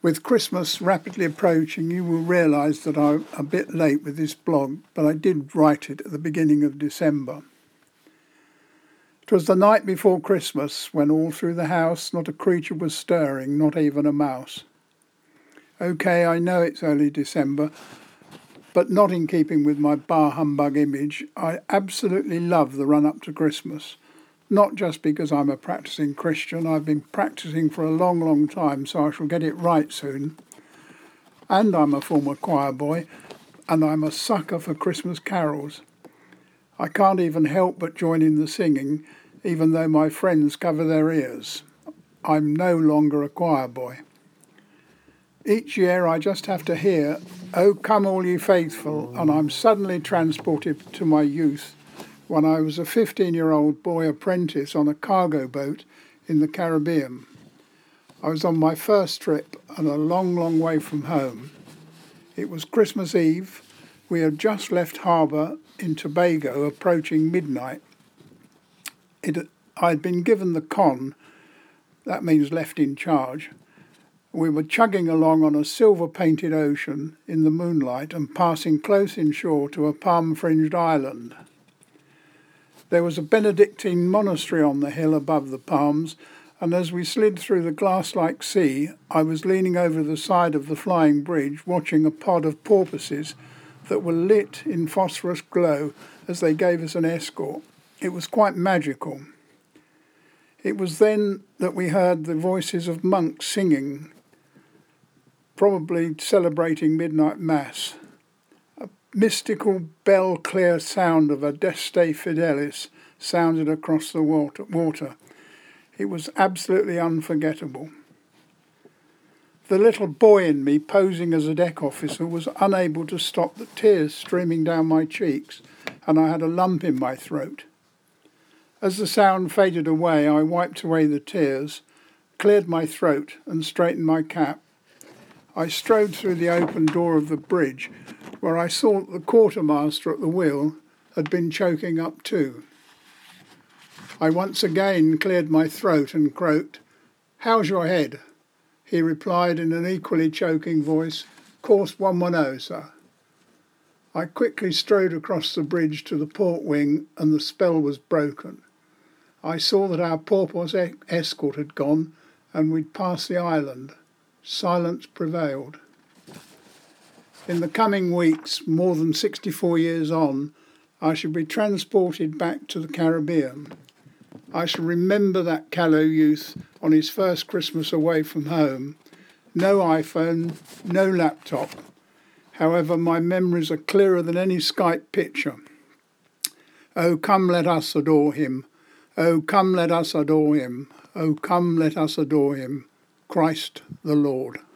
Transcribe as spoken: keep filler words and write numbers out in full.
With Christmas rapidly approaching, you will realise that I'm a bit late with this blog, but I did write it at the beginning of December. It was the night before Christmas, when all through the house not a creature was stirring, not even a mouse. OK, I know it's early December, but not in keeping with my bar humbug image. I absolutely love the run-up to Christmas. Not just because I'm a practising Christian. I've been practising for a long, long time, so I shall get it right soon. And I'm a former choir boy, and I'm a sucker for Christmas carols. I can't even help but join in the singing, even though my friends cover their ears. I'm no longer a choir boy. Each year I just have to hear, "Oh, come all ye faithful," and I'm suddenly transported to my youth, when I was a fifteen-year-old boy apprentice on a cargo boat in the Caribbean. I was on my first trip and a long, long way from home. It was Christmas Eve. We had just left harbour in Tobago, approaching midnight. It, I'd been given the con, that means left in charge. We were chugging along on a silver-painted ocean in the moonlight and passing close inshore to a palm-fringed island. There was a Benedictine monastery on the hill above the palms, and as we slid through the glass-like sea, I was leaning over the side of the flying bridge, watching a pod of porpoises that were lit in phosphorus glow as they gave us an escort. It was quite magical. It was then that we heard the voices of monks singing, probably celebrating midnight mass. A mystical bell-clear sound of Adeste Fidelis sounded across the water. It was absolutely unforgettable. The little boy in me, posing as a deck officer, was unable to stop the tears streaming down my cheeks, and I had a lump in my throat. As the sound faded away, I wiped away the tears, cleared my throat, and straightened my cap. I strode through the open door of the bridge, where I saw that the quartermaster at the wheel had been choking up too. I once again cleared my throat and croaked, "How's your head?" He replied in an equally choking voice, "Course one one zero, sir." I quickly strode across the bridge to the port wing, and the spell was broken. I saw that our porpoise escort had gone, and we'd passed the island. Silence prevailed. In the coming weeks, more than sixty-four years on, I shall be transported back to the Caribbean. I shall remember that callow youth on his first Christmas away from home. No iPhone, no laptop. However, my memories are clearer than any Skype picture. Oh, come let us adore him. Oh, come let us adore him. Oh, come let us adore him. Christ the Lord.